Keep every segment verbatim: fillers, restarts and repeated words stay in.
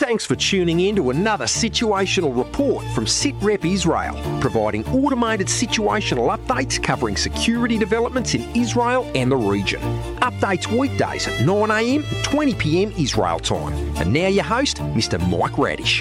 Thanks for tuning in to another situational report from SitRep Israel, providing automated situational updates covering security developments in Israel and the region. Updates weekdays at nine a m and twenty p m Israel time. And now your host, Mister Mike Radish.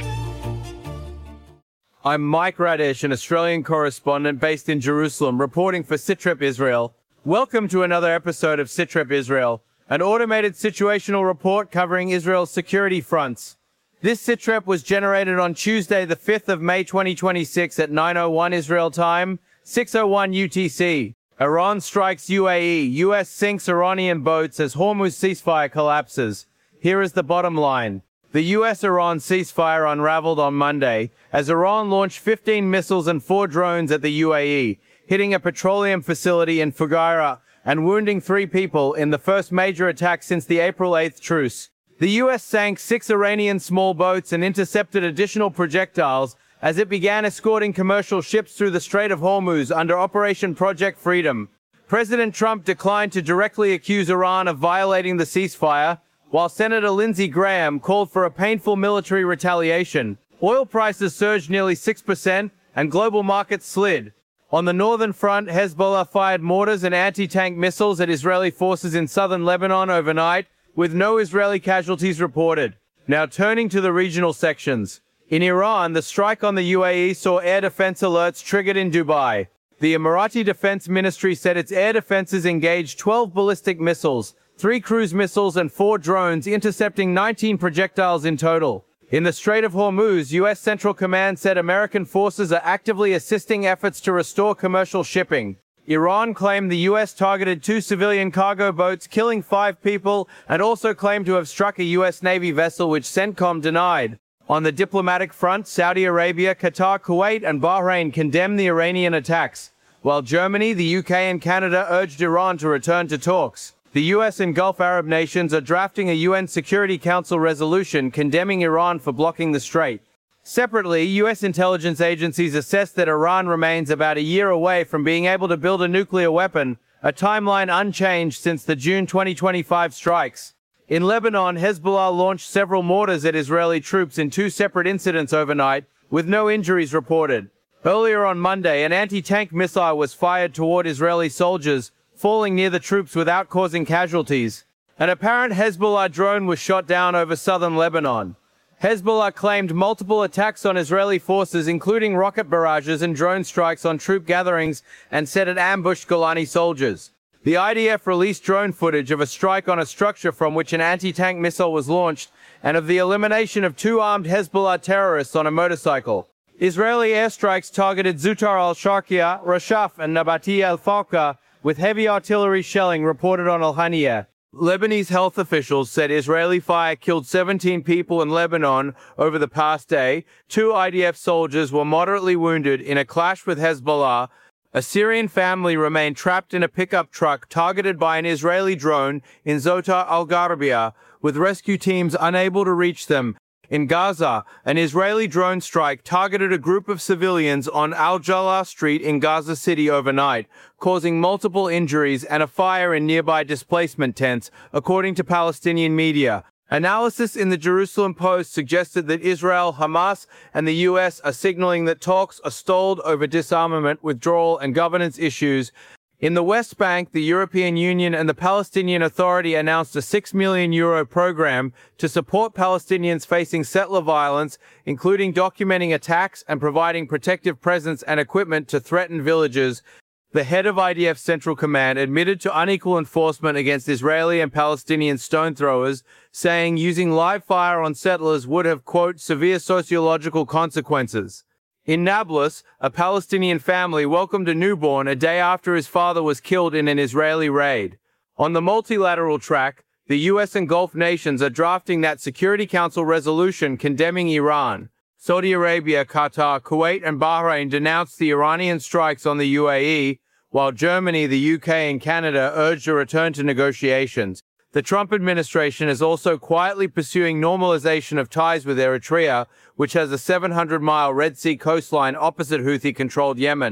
I'm Mike Radish, an Australian correspondent based in Jerusalem, reporting for SitRep Israel. Welcome to another episode of SitRep Israel, an automated situational report covering Israel's security fronts. This SitRep was generated on Tuesday, the fifth of May twenty twenty-six at nine oh one Israel time, six oh one U T C. Iran strikes U A E. U S sinks Iranian boats as Hormuz ceasefire collapses. Here is the bottom line. The U S-Iran ceasefire unraveled on Monday as Iran launched fifteen missiles and four drones at the U A E, hitting a petroleum facility in Fujairah and wounding three people in the first major attack since the April eighth truce. The U S sank six Iranian small boats and intercepted additional projectiles as it began escorting commercial ships through the Strait of Hormuz under Operation Project Freedom. President Trump declined to directly accuse Iran of violating the ceasefire, while Senator Lindsey Graham called for a painful military retaliation. Oil prices surged nearly six percent and global markets slid. On the northern front, Hezbollah fired mortars and anti-tank missiles at Israeli forces in southern Lebanon overnight, with no Israeli casualties reported. Now turning to the regional sections. In Iran, the strike on the U A E saw air defense alerts triggered in Dubai. The Emirati Defense Ministry said its air defenses engaged twelve ballistic missiles, three cruise missiles and four drones, intercepting nineteen projectiles in total. In the Strait of Hormuz, U S Central Command said American forces are actively assisting efforts to restore commercial shipping. Iran claimed the U S targeted two civilian cargo boats, killing five people, and also claimed to have struck a U S Navy vessel, which CENTCOM denied. On the diplomatic front, Saudi Arabia, Qatar, Kuwait, and Bahrain condemned the Iranian attacks, while Germany, the U K, and Canada urged Iran to return to talks. The U S and Gulf Arab nations are drafting a U N Security Council resolution condemning Iran for blocking the strait. Separately, U S intelligence agencies assess that Iran remains about a year away from being able to build a nuclear weapon, a timeline unchanged since the June twenty twenty-five strikes. In Lebanon, Hezbollah launched several mortars at Israeli troops in two separate incidents overnight, with no injuries reported. Earlier on Monday, an anti-tank missile was fired toward Israeli soldiers, falling near the troops without causing casualties. An apparent Hezbollah drone was shot down over southern Lebanon. Hezbollah claimed multiple attacks on Israeli forces, including rocket barrages and drone strikes on troop gatherings, and said it ambushed Golani soldiers. The I D F released drone footage of a strike on a structure from which an anti-tank missile was launched, and of the elimination of two armed Hezbollah terrorists on a motorcycle. Israeli airstrikes targeted Zutar al-Sharqiya, Rashaf, and Nabati al-Fawqa, with heavy artillery shelling reported on Al-Haniya. Lebanese health officials said Israeli fire killed seventeen people in Lebanon over the past day. Two I D F soldiers were moderately wounded in a clash with Hezbollah. A Syrian family remained trapped in a pickup truck targeted by an Israeli drone in Zotar al-Gharbia, with rescue teams unable to reach them. In Gaza, an Israeli drone strike targeted a group of civilians on Al-Jallah Street in Gaza City overnight, causing multiple injuries and a fire in nearby displacement tents, according to Palestinian media. Analysis in the Jerusalem Post suggested that Israel, Hamas, and the U S are signaling that talks are stalled over disarmament, withdrawal, and governance issues. In the West Bank, the European Union and the Palestinian Authority announced a six million euro program to support Palestinians facing settler violence, including documenting attacks and providing protective presence and equipment to threatened villages. The head of I D F Central Command admitted to unequal enforcement against Israeli and Palestinian stone throwers, saying using live fire on settlers would have, quote, severe sociological consequences. In Nablus, a Palestinian family welcomed a newborn a day after his father was killed in an Israeli raid. On the multilateral track, the U S and Gulf nations are drafting that Security Council resolution condemning Iran. Saudi Arabia, Qatar, Kuwait, and Bahrain denounced the Iranian strikes on the U A E, while Germany, the U K, and Canada urged a return to negotiations. The Trump administration is also quietly pursuing normalization of ties with Eritrea, which has a seven hundred mile Red Sea coastline opposite Houthi-controlled Yemen.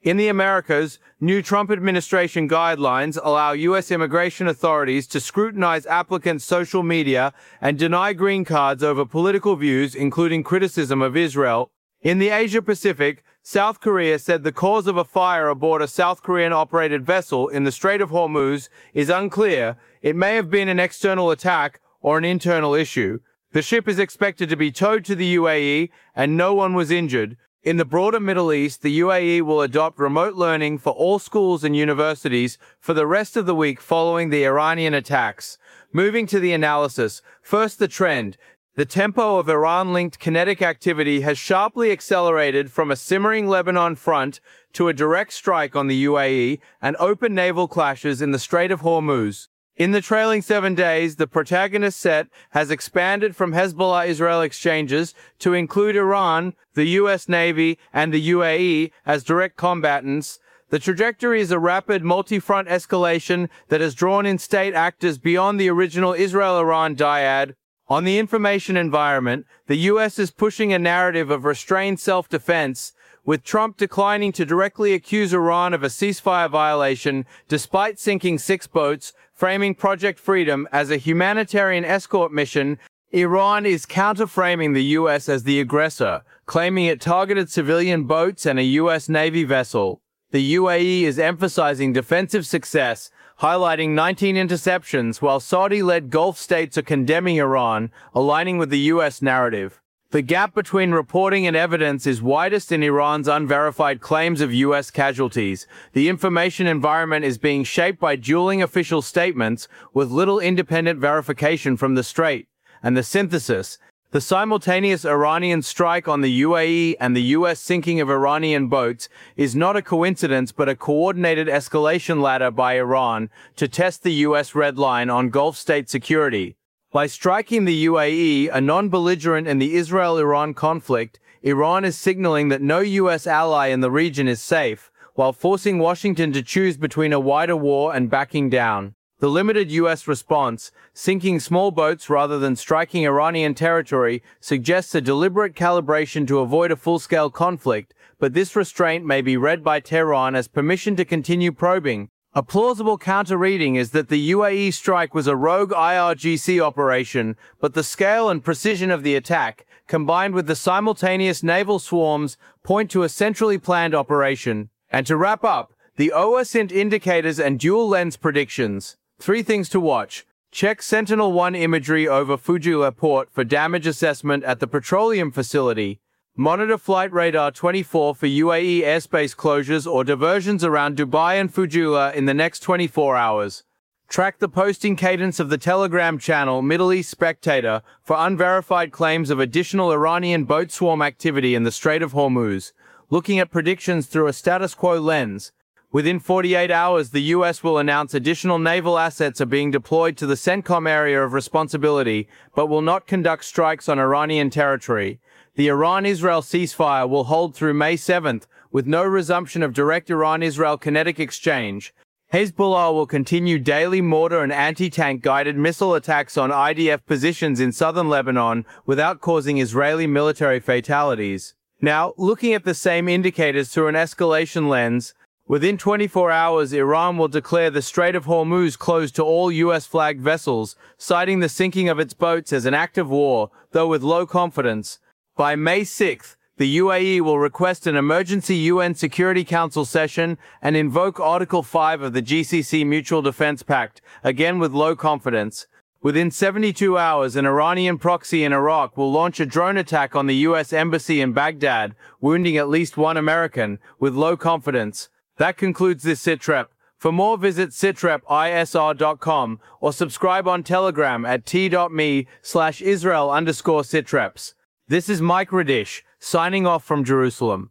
In the Americas, new Trump administration guidelines allow U S immigration authorities to scrutinize applicants' social media and deny green cards over political views, including criticism of Israel. In the Asia-Pacific, South Korea said the cause of a fire aboard a South Korean-operated vessel in the Strait of Hormuz is unclear. It may have been an external attack or an internal issue. The ship is expected to be towed to the U A E, and no one was injured. In the broader Middle East, the U A E will adopt remote learning for all schools and universities for the rest of the week following the Iranian attacks. Moving to the analysis, first the trend. The tempo of Iran-linked kinetic activity has sharply accelerated from a simmering Lebanon front to a direct strike on the U A E and open naval clashes in the Strait of Hormuz. In the trailing seven days, the protagonist set has expanded from Hezbollah-Israel exchanges to include Iran, the U S Navy, and the U A E as direct combatants. The trajectory is a rapid multi-front escalation that has drawn in state actors beyond the original Israel-Iran dyad. On the information environment, the U S is pushing a narrative of restrained self-defense, with Trump declining to directly accuse Iran of a ceasefire violation despite sinking six boats, framing Project Freedom as a humanitarian escort mission. Iran is counter-framing the U S as the aggressor, claiming it targeted civilian boats and a U S Navy vessel. The U A E is emphasizing defensive success, highlighting nineteen interceptions, while Saudi-led Gulf states are condemning Iran, aligning with the U S narrative. The gap between reporting and evidence is widest in Iran's unverified claims of U S casualties. The information environment is being shaped by dueling official statements with little independent verification from the Strait. And the synthesis, the simultaneous Iranian strike on the U A E and the U S sinking of Iranian boats, is not a coincidence but a coordinated escalation ladder by Iran to test the U S red line on Gulf state security. By striking the U A E, a non-belligerent in the Israel-Iran conflict, Iran is signaling that no U S ally in the region is safe, while forcing Washington to choose between a wider war and backing down. The limited U S response, sinking small boats rather than striking Iranian territory, suggests a deliberate calibration to avoid a full-scale conflict, but this restraint may be read by Tehran as permission to continue probing. A plausible counter-reading is that the U A E strike was a rogue I R G C operation, but the scale and precision of the attack, combined with the simultaneous naval swarms, point to a centrally planned operation. And to wrap up, the OSINT indicators and dual-lens predictions. Three things to watch. Check Sentinel one imagery over Fujairah port for damage assessment at the petroleum facility. Monitor Flight Radar twenty-four for U A E airspace closures or diversions around Dubai and Fujairah in the next twenty-four hours. Track the posting cadence of the Telegram channel Middle East Spectator for unverified claims of additional Iranian boat swarm activity in the Strait of Hormuz, looking at predictions through a status quo lens. Within forty-eight hours, the U S will announce additional naval assets are being deployed to the CENTCOM area of responsibility, but will not conduct strikes on Iranian territory. The Iran-Israel ceasefire will hold through May seventh, with no resumption of direct Iran-Israel kinetic exchange. Hezbollah will continue daily mortar and anti-tank guided missile attacks on I D F positions in southern Lebanon without causing Israeli military fatalities. Now, looking at the same indicators through an escalation lens, within twenty-four hours, Iran will declare the Strait of Hormuz closed to all U S-flagged vessels, citing the sinking of its boats as an act of war, though with low confidence. By May sixth, the U A E will request an emergency U N Security Council session and invoke Article five of the G C C Mutual Defense Pact, again with low confidence. Within seventy-two hours, an Iranian proxy in Iraq will launch a drone attack on the U S Embassy in Baghdad, wounding at least one American, with low confidence. That concludes this SitRep. For more, visit sitrep isr dot com or subscribe on Telegram at t.me slash Israel underscore sitreps. This is Mike Radish, signing off from Jerusalem.